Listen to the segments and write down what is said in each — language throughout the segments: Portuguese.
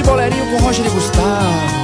bolerinho com Roger e Gustavo.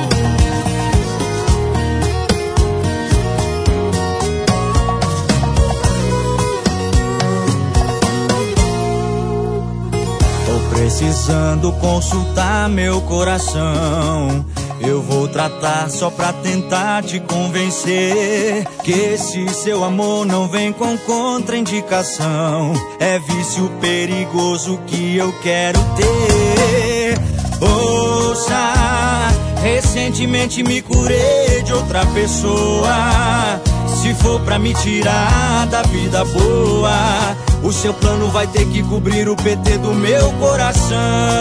Precisando consultar meu coração, eu vou tratar só pra tentar te convencer que esse seu amor não vem com contraindicação. É vício perigoso que eu quero ter. Ouça, recentemente me curei de outra pessoa. Se for pra me tirar da vida boa, o seu plano vai ter que cobrir o PT do meu coração.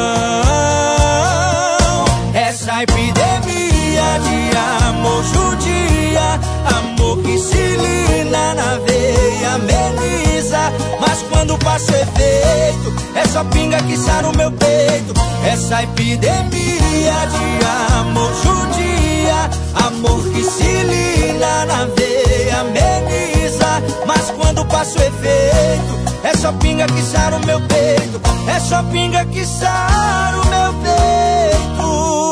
Essa epidemia de amor judia, amor que se lina na veia, ameniza. Mas quando passa o efeito, é só pinga que sara o meu peito. Essa epidemia de amor judia, amor que se lina na veia, ameniza. Mas quando passa o efeito, é só pinga que sara o meu peito. É só pinga que sara o meu peito.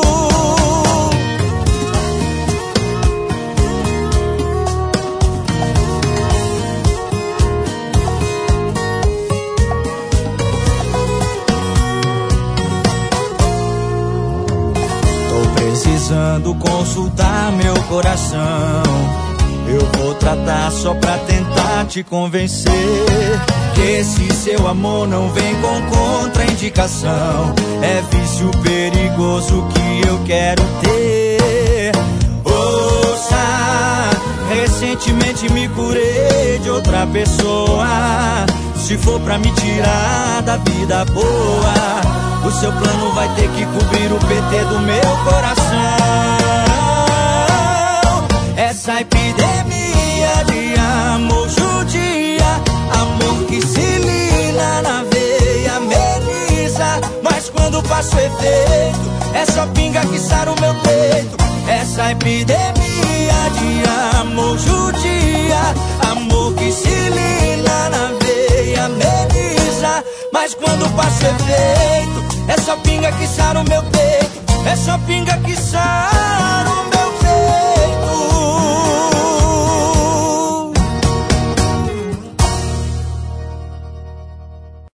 Precisando consultar meu coração, eu vou tratar só pra tentar te convencer que esse seu amor não vem com contraindicação. É vício perigoso que eu quero ter. Ouça, recentemente me curei de outra pessoa. Se for pra me tirar da vida boa, o seu plano vai ter que cobrir o PT do meu coração. Essa epidemia de amor judia, amor que se lina na veia, ameniza. Mas quando passa o efeito, é só pinga que sara o meu peito. Essa epidemia de amor judia, amor que se lina na veia, ameniza. Mas quando passa o efeito, é só pinga que sara o meu peito. É só pinga que sara